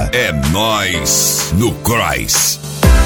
é nós no Cross.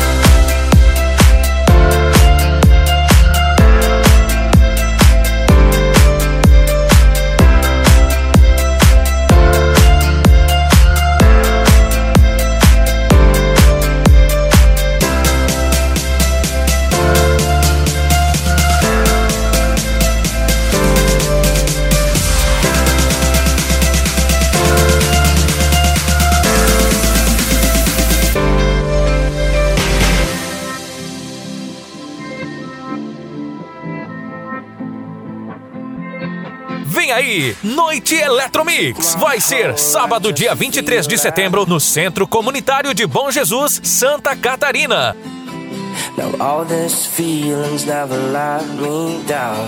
Vem aí, Noite Eletromix. Vai ser sábado, dia 23 de setembro, no Centro Comunitário de Bom Jesus, Santa Catarina. Now all these feelings never let me down.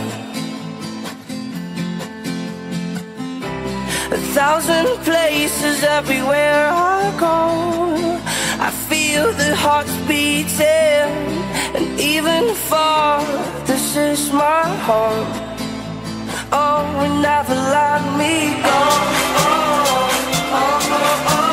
1,000 places everywhere I go, I feel the hearts beating, and even far, this is my home. Oh, never let me go. Oh, oh, oh, oh.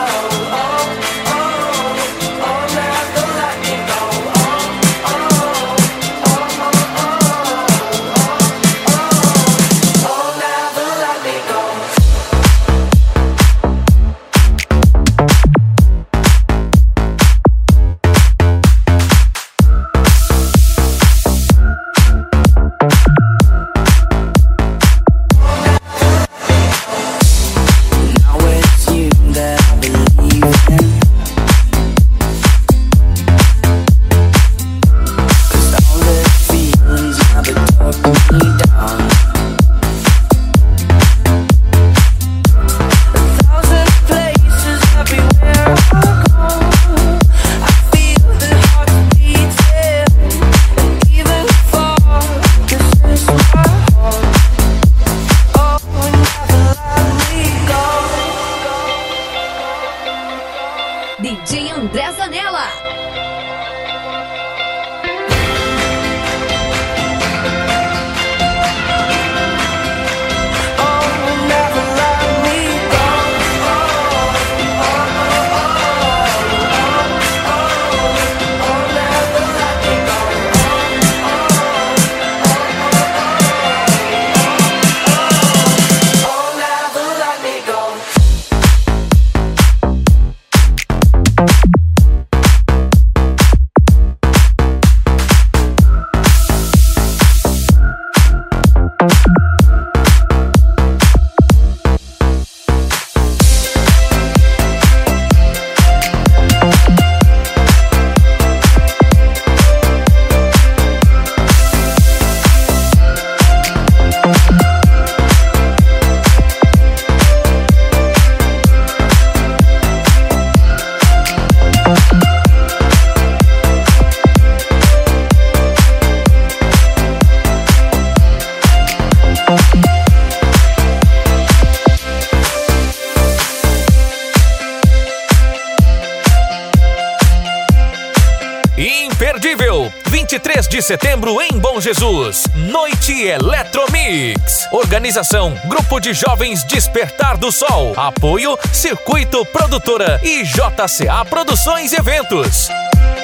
DJ André Zanella. Imperdível, 23 de setembro em Bom Jesus, Noite Eletromix. Organização, Grupo de Jovens Despertar do Sol. Apoio, Circuito Produtora e JCA Produções e Eventos.